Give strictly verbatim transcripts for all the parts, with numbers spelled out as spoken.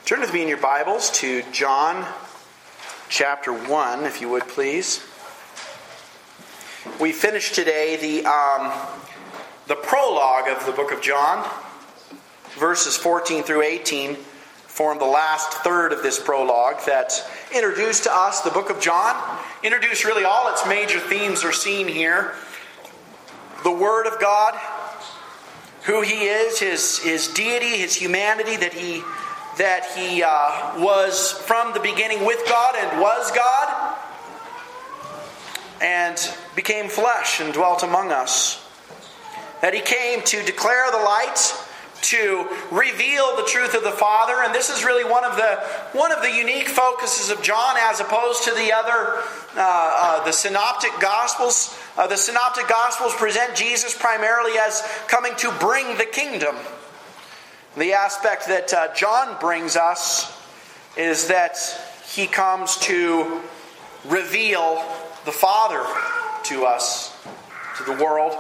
Turn with me in your Bibles to John chapter one, if you would please. We finished today the um, the prologue of the book of John. Verses fourteen through eighteen form the last third of this prologue that introduced to us the book of John. Introduced really all its major themes are seen here. The Word of God, who He is, His, his deity, His humanity, that He that He uh, was from the beginning with God and was God, and became flesh and dwelt among us. That He came to declare the light, to reveal the truth of the Father, and this is really one of the one of the unique focuses of John, as opposed to the other uh, uh, the Synoptic Gospels. Uh, the Synoptic Gospels present Jesus primarily as coming to bring the kingdom. The aspect that uh, John brings us is that He comes to reveal the Father to us, to the world.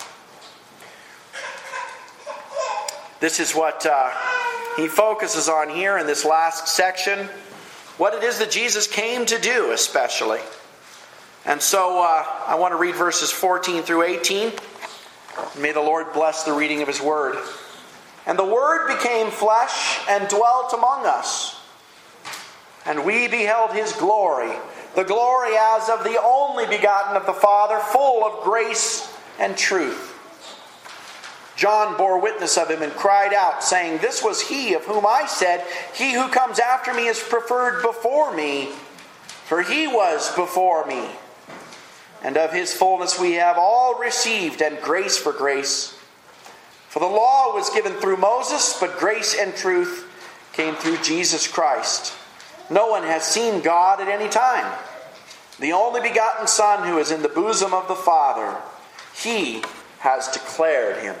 This is what uh, he focuses on here in this last section. What it is that Jesus came to do, especially. And so uh, I want to read verses fourteen through eighteen. May the Lord bless the reading of His Word. And the Word became flesh and dwelt among us. And we beheld His glory, the glory as of the only begotten of the Father, full of grace and truth. John bore witness of Him and cried out, saying, "This was He of whom I said, He who comes after me is preferred before me, for He was before me. And of His fullness we have all received, and grace for grace. For the law was given through Moses, but grace and truth came through Jesus Christ. No one has seen God at any time. The only begotten Son who is in the bosom of the Father, He has declared Him."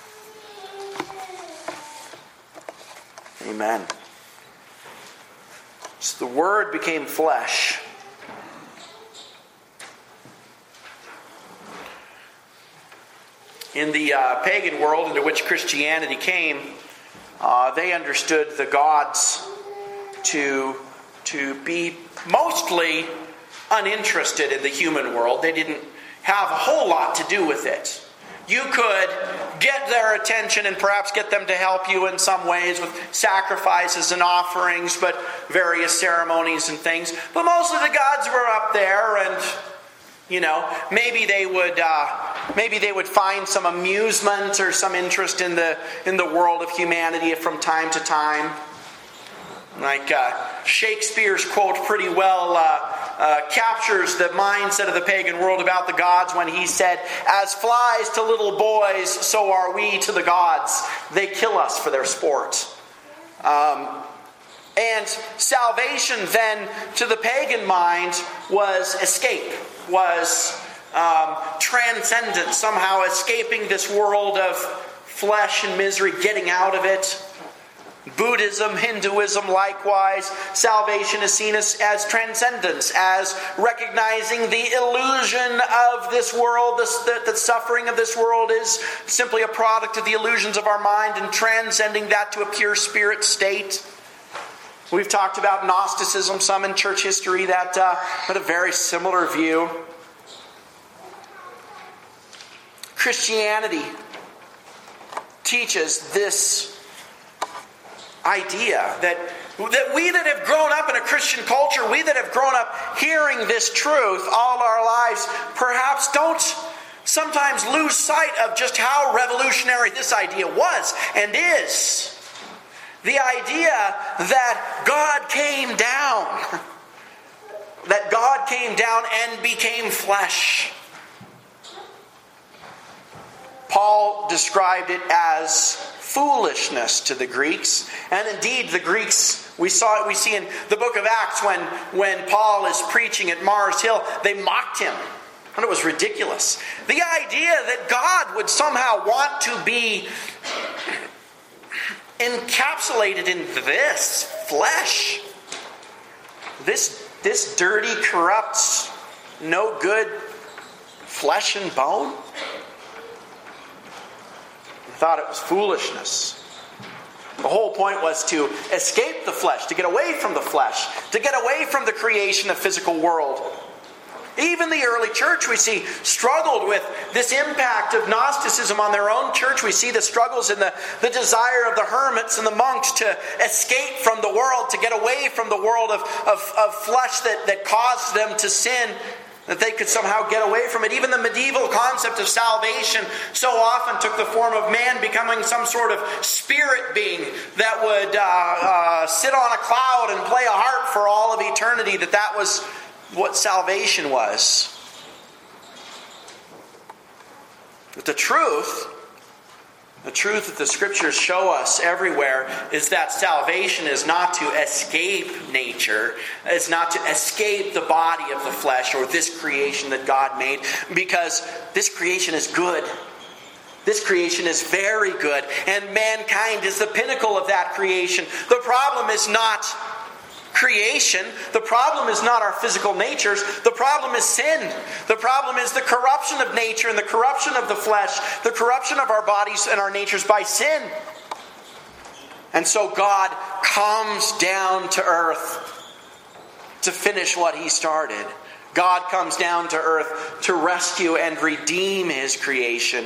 Amen. So the Word became flesh. In the uh, pagan world into which Christianity came, uh, they understood the gods to, to be mostly uninterested in the human world. They didn't have a whole lot to do with it. You could get their attention and perhaps get them to help you in some ways with sacrifices and offerings, but various ceremonies and things. But mostly the gods were up there, and you know, maybe they would uh, maybe they would find some amusement or some interest in the in the world of humanity from time to time. Like uh, Shakespeare's quote pretty well uh, uh, captures the mindset of the pagan world about the gods when he said, "As flies to little boys, so are we to the gods. They kill us for their sport." Um, and salvation then to the pagan mind was escape, was um, transcendence, somehow escaping this world of flesh and misery, getting out of it. Buddhism, Hinduism, likewise, salvation is seen as, as transcendence, as recognizing the illusion of this world, this, the, the suffering of this world is simply a product of the illusions of our mind, and transcending that to a pure spirit state. We've talked about Gnosticism, some in church history that uh, had a very similar view. Christianity teaches this idea that, that we that have grown up in a Christian culture, we that have grown up hearing this truth all our lives, perhaps don't sometimes lose sight of just how revolutionary this idea was and is. The idea that God came down, that God came down and became flesh. Paul described it as foolishness to the Greeks. And indeed, the Greeks, we saw it, we see in the book of Acts when, when Paul is preaching at Mars Hill, they mocked him. And it was ridiculous. The idea that God would somehow want to be encapsulated in this flesh, this, this dirty, corrupt, no good flesh and bone, thought it was foolishness. The whole point was to escape the flesh, to get away from the flesh, to get away from the creation of physical world. Even the early church, we see, struggled with this impact of Gnosticism on their own church. We see the struggles in the, the desire of the hermits and the monks to escape from the world, to get away from the world of, of, of flesh that, that caused them to sin, that they could somehow get away from it. Even the medieval concept of salvation so often took the form of man becoming some sort of spirit being that would uh, uh, sit on a cloud and play a harp for all of eternity, that that was what salvation was. But the truth, the truth that the Scriptures show us everywhere is that salvation is not to escape nature. It's not to escape the body of the flesh or this creation that God made, because this creation is good. This creation is very good, and mankind is the pinnacle of that creation. The problem is not creation. The problem is not our physical natures. The problem is sin. The problem is the corruption of nature and the corruption of the flesh, the corruption of our bodies and our natures by sin. And so God comes down to earth to finish what He started. God comes down to earth to rescue and redeem His creation.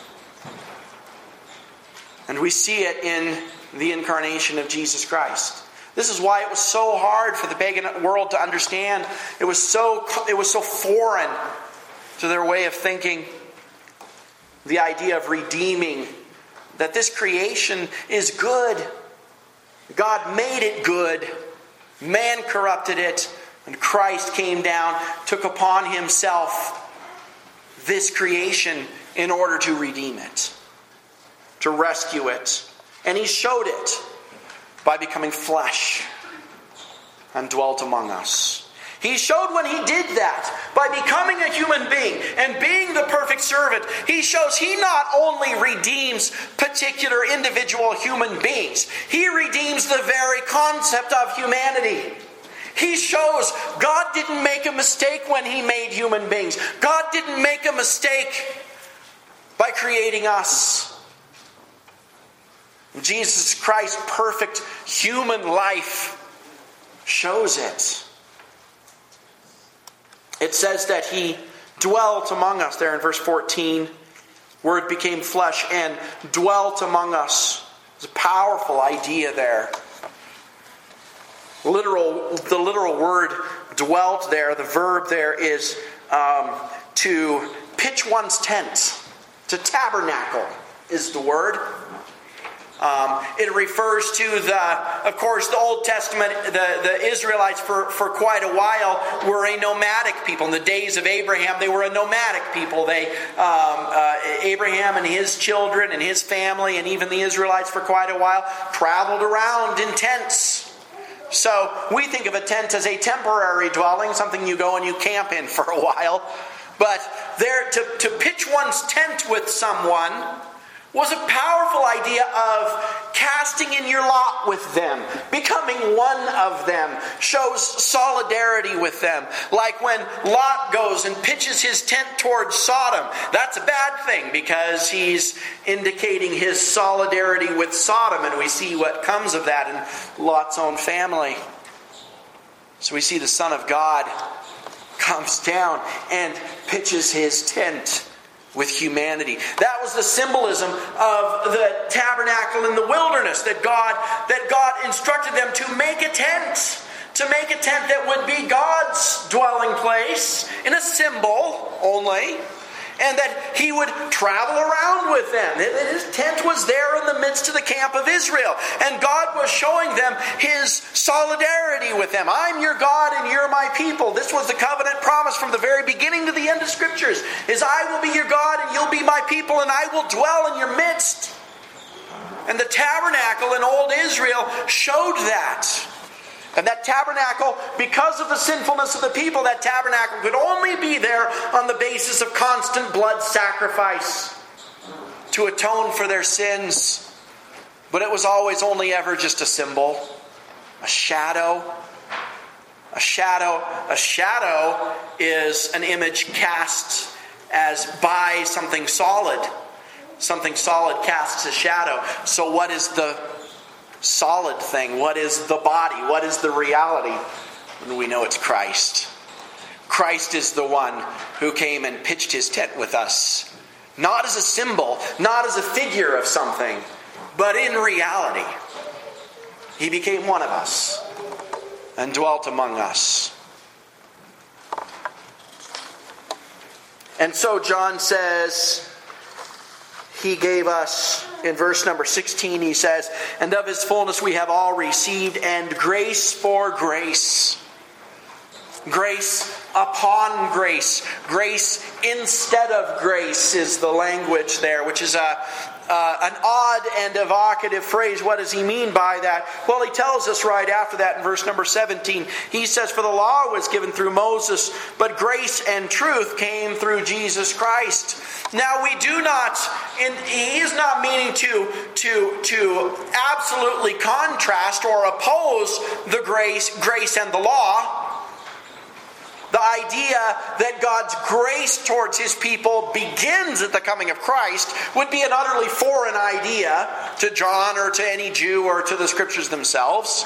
And we see it in the incarnation of Jesus Christ. This is why it was so hard for the pagan world to understand. It was so, it was so foreign to their way of thinking. The idea of redeeming, that this creation is good. God made it good. Man corrupted it. And Christ came down, took upon Himself this creation in order to redeem it, to rescue it. And He showed it by becoming flesh and dwelt among us. He showed when He did that, by becoming a human being and being the perfect servant, He shows He not only redeems particular individual human beings, He redeems the very concept of humanity. He shows God didn't make a mistake when He made human beings. God didn't make a mistake by creating us. Jesus Christ's perfect human life shows it. It says that He dwelt among us there in verse fourteen. Word became flesh and dwelt among us. It's a powerful idea there. Literal, the literal word dwelt there, the verb there is um, to pitch one's tent. To tabernacle is the word. Um, it refers to the, of course, the Old Testament, the, the Israelites for, for quite a while were a nomadic people. In the days of Abraham, they were a nomadic people. They, um, uh, Abraham and his children and his family and even the Israelites for quite a while traveled around in tents. So we think of a tent as a temporary dwelling, something you go and you camp in for a while. But there, to, to pitch one's tent with someone was a powerful idea of casting in your lot with them. Becoming one of them shows solidarity with them. Like when Lot goes and pitches his tent towards Sodom. That's a bad thing because he's indicating his solidarity with Sodom. And we see what comes of that in Lot's own family. So we see the Son of God comes down and pitches his tent with humanity. That was the symbolism of the tabernacle in the wilderness, that God that God instructed them to make a tent, to make a tent that would be God's dwelling place in a symbol only, and that He would travel around with them. His tent was there in the midst of the camp of Israel, and God was showing them His solidarity with them. I'm your God and you're my people. This was the covenant promise from the very beginning to the end of Scriptures, is I will be your God and you'll be my people and I will dwell in your midst. And the tabernacle in old Israel showed that. And that tabernacle, because of the sinfulness of the people, that tabernacle could only be there on the basis of constant blood sacrifice to atone for their sins. But it was always only ever just a symbol, a shadow. A shadow, a shadow is an image cast as by something solid. Something solid casts a shadow. So what is the solid thing? What is the body? What is the reality? And we know it's Christ. Christ is the one who came and pitched his tent with us. Not as a symbol, not as a figure of something, but in reality. He became one of us and dwelt among us. And so John says, he gave us, in verse number sixteen, he says, and of his fullness we have all received, and grace for grace. Grace upon grace. Grace instead of grace is the language there, which is a uh, an odd and evocative phrase. What does he mean by that? Well, he tells us right after that in verse number seventeen. He says, for the law was given through Moses, but grace and truth came through Jesus Christ. Now we do not, and he is not meaning to, to, to absolutely contrast or oppose the grace, grace and the law. The idea that God's grace towards his people begins at the coming of Christ would be an utterly foreign idea to John or to any Jew or to the Scriptures themselves.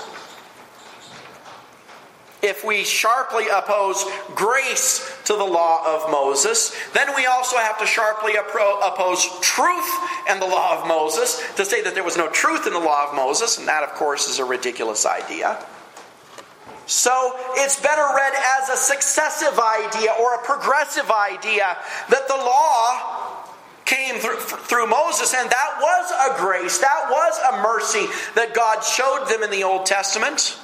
If we sharply oppose grace to the law of Moses, then we also have to sharply oppose truth and the law of Moses, to say that there was no truth in the law of Moses, and that, of course, is a ridiculous idea. So it's better read as a successive idea or a progressive idea that the law came through, through Moses, and that was a grace, that was a mercy that God showed them in the Old Testament.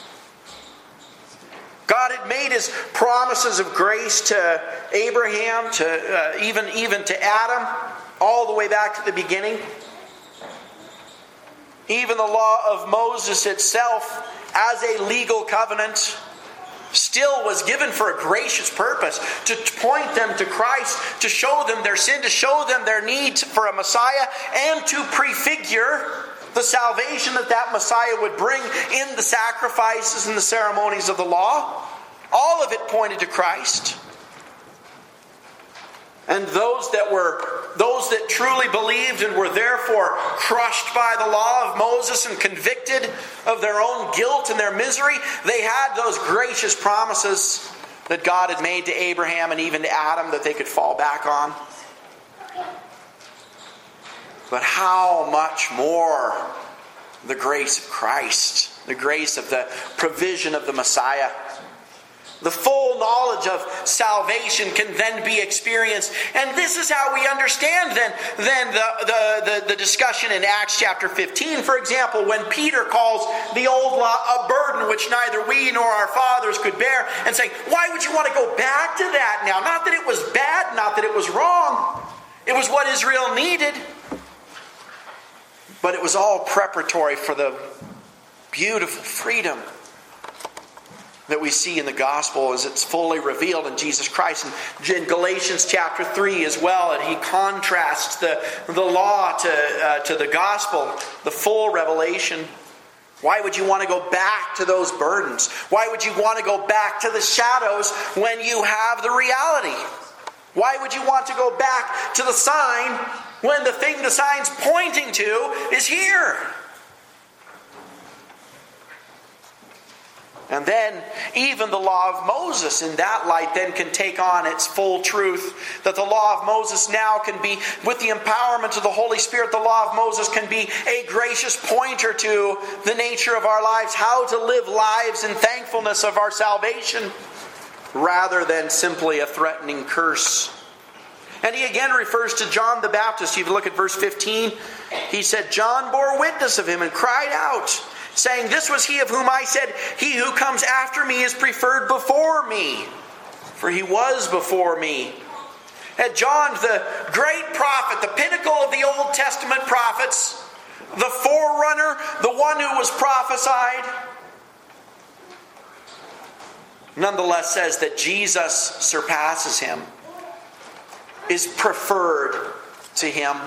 God had made his promises of grace to Abraham, to uh, even, even to Adam, all the way back to the beginning. Even the law of Moses itself, as a legal covenant, still was given for a gracious purpose, to point them to Christ, to show them their sin, to show them their need for a Messiah, and to prefigure the salvation that that Messiah would bring in the sacrifices and the ceremonies of the law. All of it pointed to Christ. And those that were, those that truly believed and were therefore crushed by the law of Moses and convicted of their own guilt and their misery, they had those gracious promises that God had made to Abraham and even to Adam that they could fall back on. But how much more the grace of Christ, the grace of the provision of the Messiah. The full knowledge of salvation can then be experienced. And this is how we understand then, then the, the, the, the discussion in Acts chapter fifteen. For example, when Peter calls the old law a burden which neither we nor our fathers could bear, and saying, why would you want to go back to that now? Not that it was bad, not that it was wrong. It was what Israel needed. But it was all preparatory for the beautiful freedom that we see in the gospel as it's fully revealed in Jesus Christ. And in Galatians chapter three as well, and he contrasts the, the law to, uh, to the gospel, the full revelation. Why would you want to go back to those burdens? Why would you want to go back to the shadows when you have the reality? Why would you want to go back to the sign when the thing the sign's pointing to is here? And then even the law of Moses in that light then can take on its full truth. That the law of Moses now can be, with the empowerment of the Holy Spirit, the law of Moses can be a gracious pointer to the nature of our lives. How to live lives in thankfulness of our salvation, rather than simply a threatening curse. And he again refers to John the Baptist. If you look at verse fifteen, he said, John bore witness of him and cried out, saying, this was he of whom I said, he who comes after me is preferred before me, for he was before me. And John, the great prophet, the pinnacle of the Old Testament prophets, the forerunner, the one who was prophesied, nonetheless says that Jesus surpasses him, is preferred to him.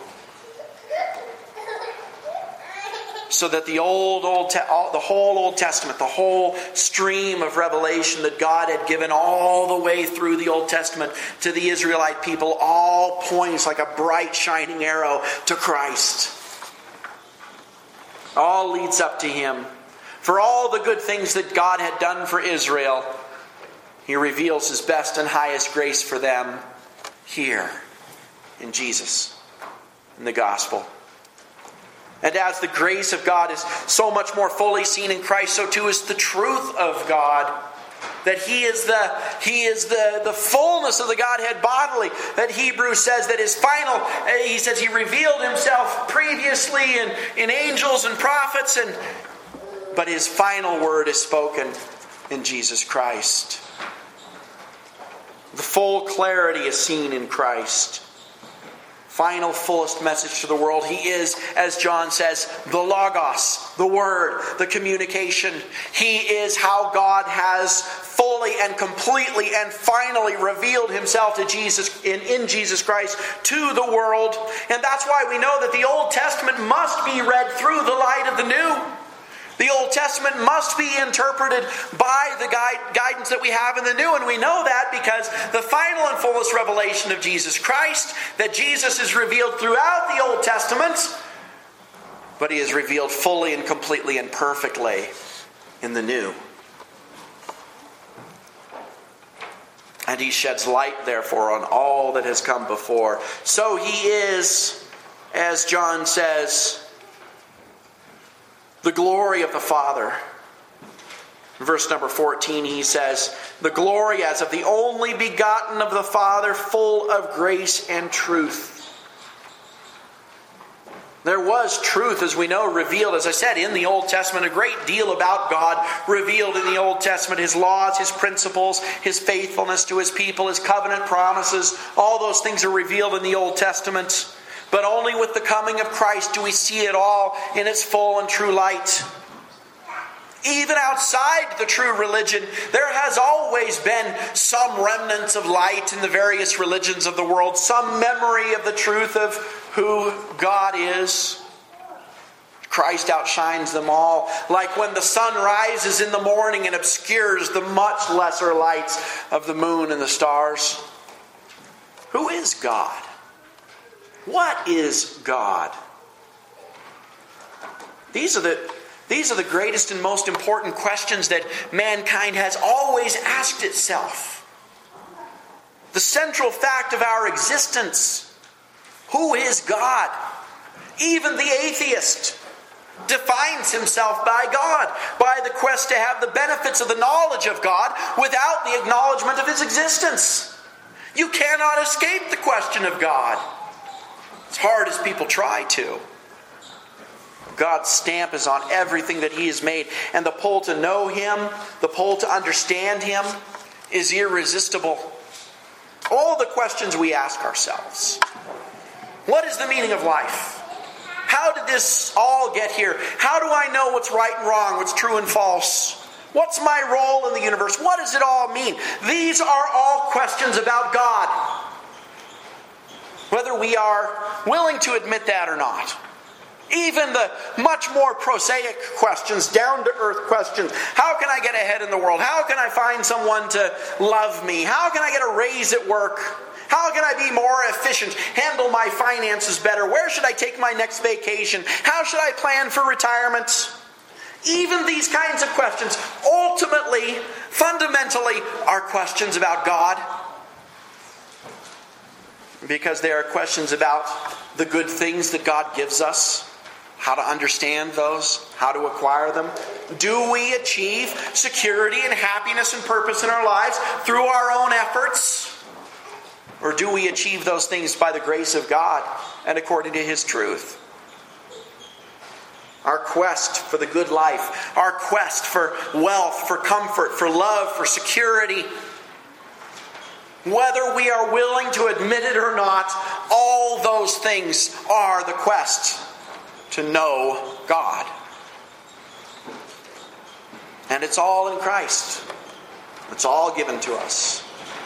So that the old, old, te- all, the whole Old Testament, the whole stream of revelation that God had given all the way through the Old Testament to the Israelite people, all points like a bright shining arrow to Christ. All leads up to him. For all the good things that God had done for Israel, he reveals his best and highest grace for them here in Jesus, in the gospel. And as the grace of God is so much more fully seen in Christ, so too is the truth of God. That he is the he is the, the fullness of the Godhead bodily. That Hebrews says that his final, he says he revealed himself previously in, in angels and prophets, and but his final word is spoken in Jesus Christ. The full clarity is seen in Christ. Final, fullest message to the world. He is, as John says, the Logos, the Word, the communication. He is how God has fully and completely and finally revealed himself to Jesus in, in Jesus Christ to the world. And that's why we know that the Old Testament must be read through the light of the New. The Old Testament must be interpreted by the guide, guidance that we have in the New. And we know that because the final and fullest revelation of Jesus Christ, that Jesus is revealed throughout the Old Testament, but he is revealed fully and completely and perfectly in the New. And he sheds light, therefore, on all that has come before. So he is, as John says, the glory of the Father. In verse number fourteen, he says, the glory as of the only begotten of the Father, full of grace and truth. There was truth, as we know, revealed, as I said, in the Old Testament. A great deal about God revealed in the Old Testament. His laws, His principles, His faithfulness to His people, His covenant promises. All those things are revealed in the Old Testament. But only with the coming of Christ do we see it all in its full and true light. Even outside the true religion, there has always been some remnants of light in the various religions of the world. Some memory of the truth of who God is. Christ outshines them all. Like when the sun rises in the morning and obscures the much lesser lights of the moon and the stars. Who is God? What is God? These are the, these are the greatest and most important questions that mankind has always asked itself. The central fact of our existence. Who is God? Even the atheist defines himself by God, by the quest to have the benefits of the knowledge of God without the acknowledgement of His existence. You cannot escape the question of God. As hard as people try to. God's stamp is on everything that He has made. And the pull to know Him, the pull to understand Him, is irresistible. All the questions we ask ourselves. What is the meaning of life? How did this all get here? How do I know what's right and wrong, what's true and false? What's my role in the universe? What does it all mean? These are all questions about God. Whether we are willing to admit that or not. Even the much more prosaic questions, down-to-earth questions. How can I get ahead in the world? How can I find someone to love me? How can I get a raise at work? How can I be more efficient? Handle my finances better? Where should I take my next vacation? How should I plan for retirement? Even these kinds of questions, ultimately, fundamentally, are questions about God. Because they are questions about the good things that God gives us, how to understand those, how to acquire them. Do we achieve security and happiness and purpose in our lives through our own efforts? Or do we achieve those things by the grace of God and according to His truth? Our quest for the good life, our quest for wealth, for comfort, for love, for security, whether we are willing to admit it or not, all those things are the quest to know God. And it's all in Christ. It's all given to us.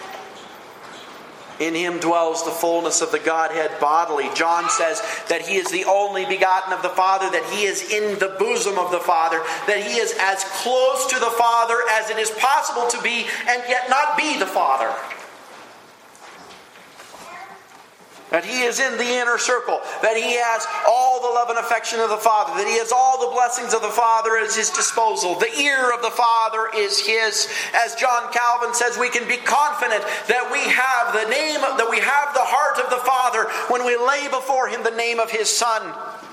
In Him dwells the fullness of the Godhead bodily. John says that He is the only begotten of the Father, that He is in the bosom of the Father, that He is as close to the Father as it is possible to be, and yet not be the Father. That he is in the inner circle. That he has all the love and affection of the Father. That he has all the blessings of the Father at his disposal. The ear of the Father is his. As John Calvin says, we can be confident that we have the name, that we have the heart of the Father when we lay before him the name of his Son.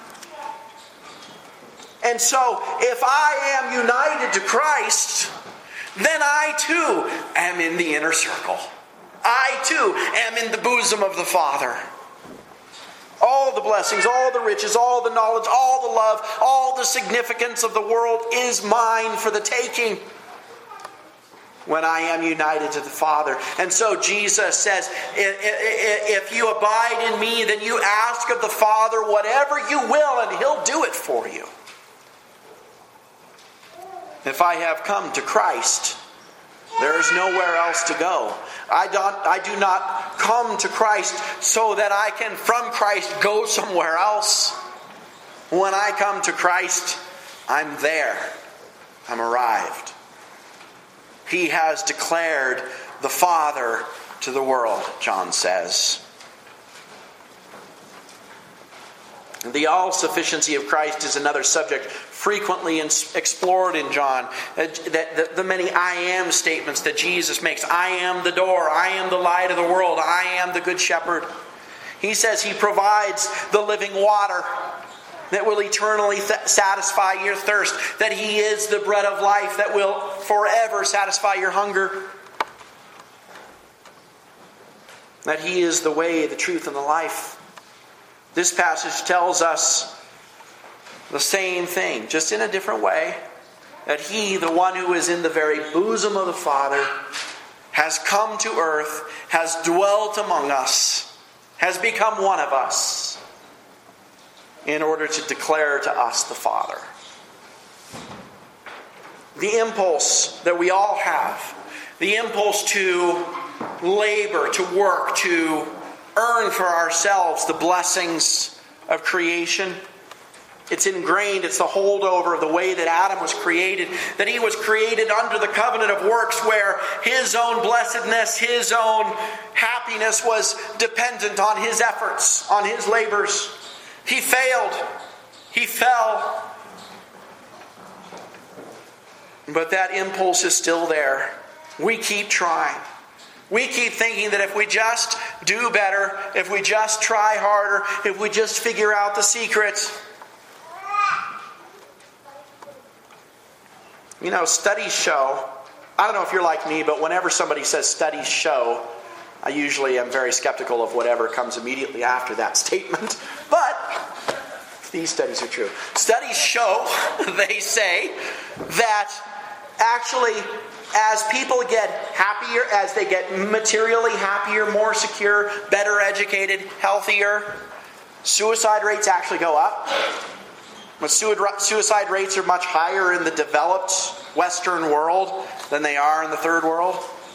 And so, if I am united to Christ, then I too am in the inner circle. I too am in the bosom of the Father. All the blessings, all the riches, all the knowledge, all the love, all the significance of the world is mine for the taking when I am united to the Father. And so Jesus says, if you abide in me, then you ask of the Father whatever you will, and he'll do it for you. If I have come to Christ, there is nowhere else to go. I don't, I do not come to Christ so that I can, from Christ, go somewhere else. When I come to Christ, I'm there. I'm arrived. He has declared the Father to the world, John says. The all-sufficiency of Christ is another subject frequently explored in John. The, the many I am statements that Jesus makes. I am the door. I am the light of the world. I am the good shepherd. He says he provides the living water that will eternally th- satisfy your thirst. That he is the bread of life that will forever satisfy your hunger. That he is the way, the truth, and the life. This passage tells us the same thing, just in a different way. That he, the one who is in the very bosom of the Father, has come to earth, has dwelt among us, has become one of us, in order to declare to us the Father. The impulse that we all have, the impulse to labor, to work, to earn for ourselves the blessings of creation. It's ingrained, it's the holdover of the way that Adam was created, that he was created under the covenant of works where his own blessedness, his own happiness was dependent on his efforts, on his labors. He failed. He fell. But that impulse is still there. We keep trying. We keep thinking that if we just do better, if we just try harder, if we just figure out the secrets. You know, studies show, I don't know if you're like me, but whenever somebody says studies show, I usually am very skeptical of whatever comes immediately after that statement. But these studies are true. Studies show, they say, that actually, as people get happier, as they get materially happier, more secure, better educated, healthier, suicide rates actually go up. But suicide rates are much higher in the developed Western world than they are in the third world.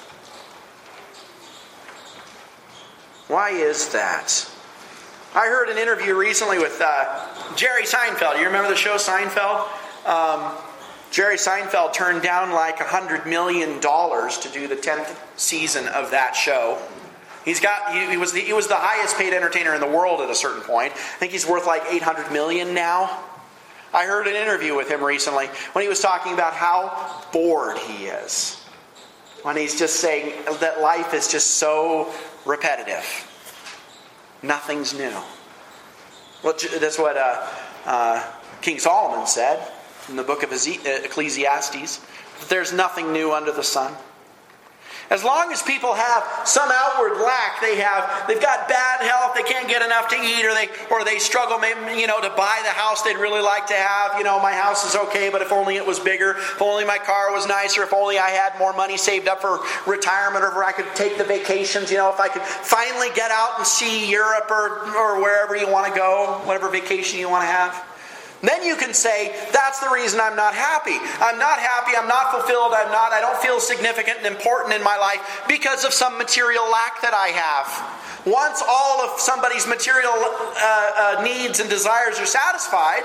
Why is that? I heard an interview recently with uh, Jerry Seinfeld. You remember the show Seinfeld? Um, Jerry Seinfeld turned down like one hundred million dollars to do the tenth season of that show. He's got he, he was the, he was the highest paid entertainer in the world at a certain point. I think he's worth like eight hundred million dollars now. I heard an interview with him recently when he was talking about how bored he is. When he's just saying that life is just so repetitive. Nothing's new. Well, that's what uh, uh, King Solomon said in the book of Ecclesiastes. There's nothing new under the sun. As long as people have some outward lack, they have, they've got bad health, they can't get enough to eat, or they or they struggle, maybe, you know, to buy the house they'd really like to have. You know, my house is okay, but if only it was bigger, if only my car was nicer, if only I had more money saved up for retirement, or if I could take the vacations, you know, if I could finally get out and see Europe or, or wherever you want to go, whatever vacation you want to have. Then you can say, that's the reason I'm not happy. I'm not happy, I'm not fulfilled, I'm not, I don't feel significant and important in my life because of some material lack that I have. Once all of somebody's material uh, uh, needs and desires are satisfied,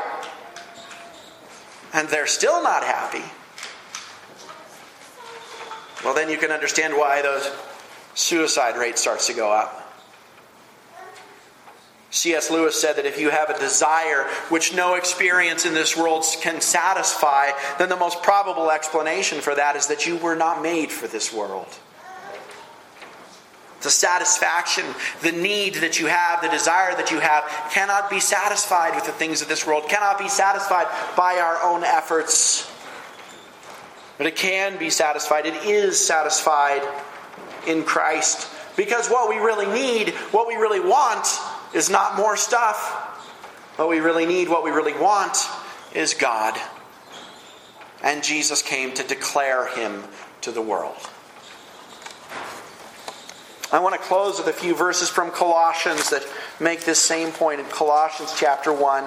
and they're still not happy, well, then you can understand why those suicide rate starts to go up. C S Lewis said that if you have a desire which no experience in this world can satisfy, then the most probable explanation for that is that you were not made for this world. The satisfaction, the need that you have, the desire that you have cannot be satisfied with the things of this world, cannot be satisfied by our own efforts. But it can be satisfied, it is satisfied in Christ. Because what we really need, what we really want, is not more stuff. What we really need, what we really want, is God. And Jesus came to declare Him to the world. I want to close with a few verses from Colossians that make this same point in Colossians chapter one.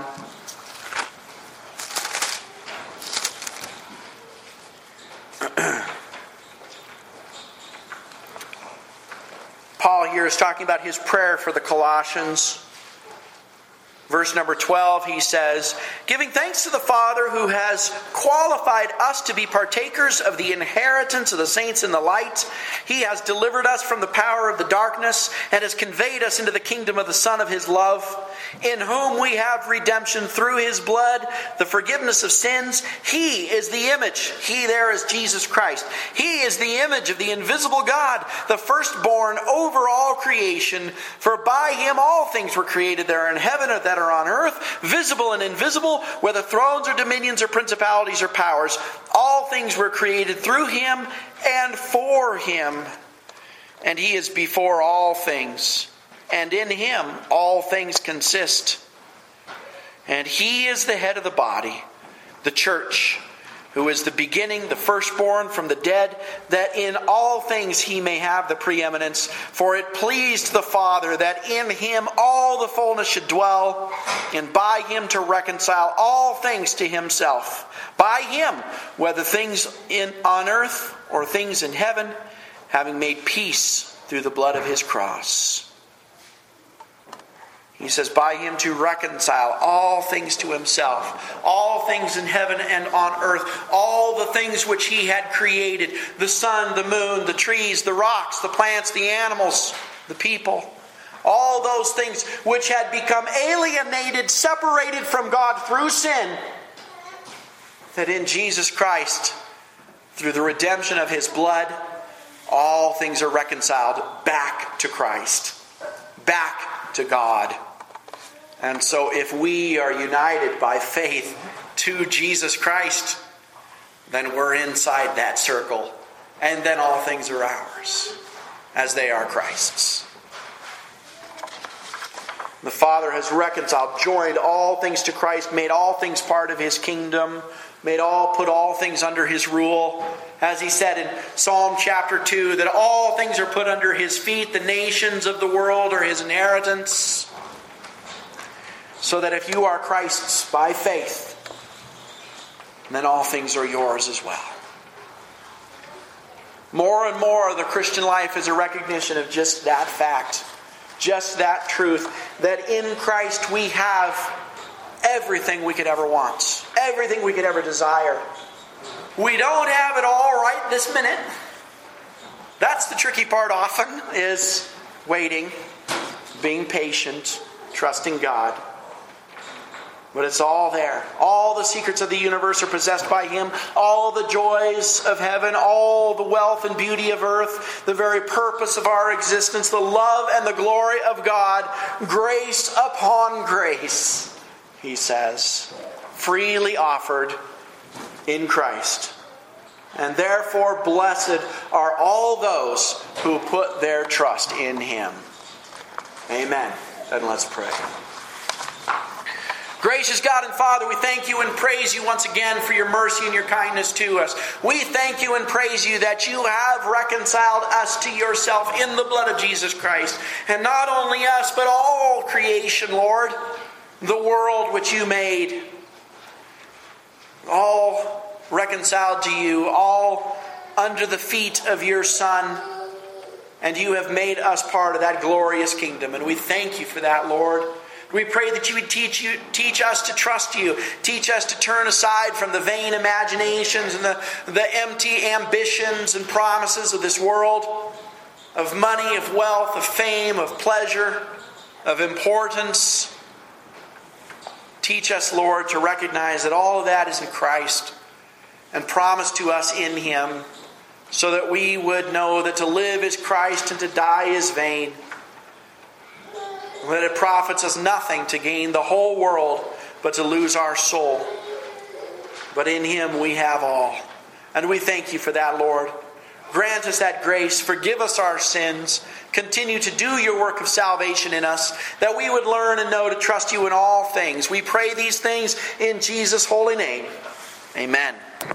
Paul here is talking about his prayer for the Colossians. Verse number twelve, he says, "Giving thanks to the Father who has qualified us to be partakers of the inheritance of the saints in the light. He has delivered us from the power of the darkness and has conveyed us into the kingdom of the Son of His love, in whom we have redemption through His blood, the forgiveness of sins. He is the image." He there is Jesus Christ. "He is the image of the invisible God, the firstborn over all creation. For by Him all things were created that are in heaven or that are on earth, visible and invisible, whether thrones or dominions or principalities or powers. All things were created through Him and for Him. And He is before all things. And in Him all things consist. And He is the head of the body, the church, who is the beginning, the firstborn from the dead, that in all things He may have the preeminence. For it pleased the Father that in Him all the fullness should dwell, and by Him to reconcile all things to Himself. By Him, whether things in on earth or things in heaven, having made peace through the blood of His cross." He says, by Him to reconcile all things to Himself. All things in heaven and on earth. All the things which He had created. The sun, the moon, the trees, the rocks, the plants, the animals, the people. All those things which had become alienated, separated from God through sin. That in Jesus Christ, through the redemption of His blood, all things are reconciled back to Christ. Back to God. And so if we are united by faith to Jesus Christ, then we're inside that circle. And then all things are ours, as they are Christ's. The Father has reconciled, joined all things to Christ, made all things part of His kingdom, made all, put all things under His rule. As He said in Psalm chapter two, that all things are put under His feet, the nations of the world are His inheritance. So that if you are Christ's by faith, then all things are yours as well. More and more, the Christian life is a recognition of just that fact. Just that truth. That in Christ we have everything we could ever want. Everything we could ever desire. We don't have it all right this minute. That's the tricky part often, is waiting, being patient, trusting God. But it's all there. All the secrets of the universe are possessed by Him. All the joys of heaven, all the wealth and beauty of earth, the very purpose of our existence, the love and the glory of God, grace upon grace, He says, freely offered in Christ. And therefore blessed are all those who put their trust in Him. Amen. Then let's pray. Gracious God and Father, we thank You and praise You once again for Your mercy and Your kindness to us. We thank You and praise You that You have reconciled us to Yourself in the blood of Jesus Christ. And not only us, but all creation, Lord. The world which You made. All reconciled to You. All under the feet of Your Son. And You have made us part of that glorious kingdom. And we thank You for that, Lord. We pray that You would teach you, teach us to trust You. Teach us to turn aside from the vain imaginations and the, the empty ambitions and promises of this world. Of money, of wealth, of fame, of pleasure. of importance. Teach us, Lord, to recognize that all of that is in Christ and promise to us in Him, so that we would know that to live is Christ and to die is vain. That it profits us nothing to gain the whole world, but to lose our soul. But in Him we have all. And we thank You for that, Lord. Grant us that grace. Forgive us our sins. Continue to do Your work of salvation in us, that we would learn and know to trust You in all things. We pray these things in Jesus' holy name. Amen.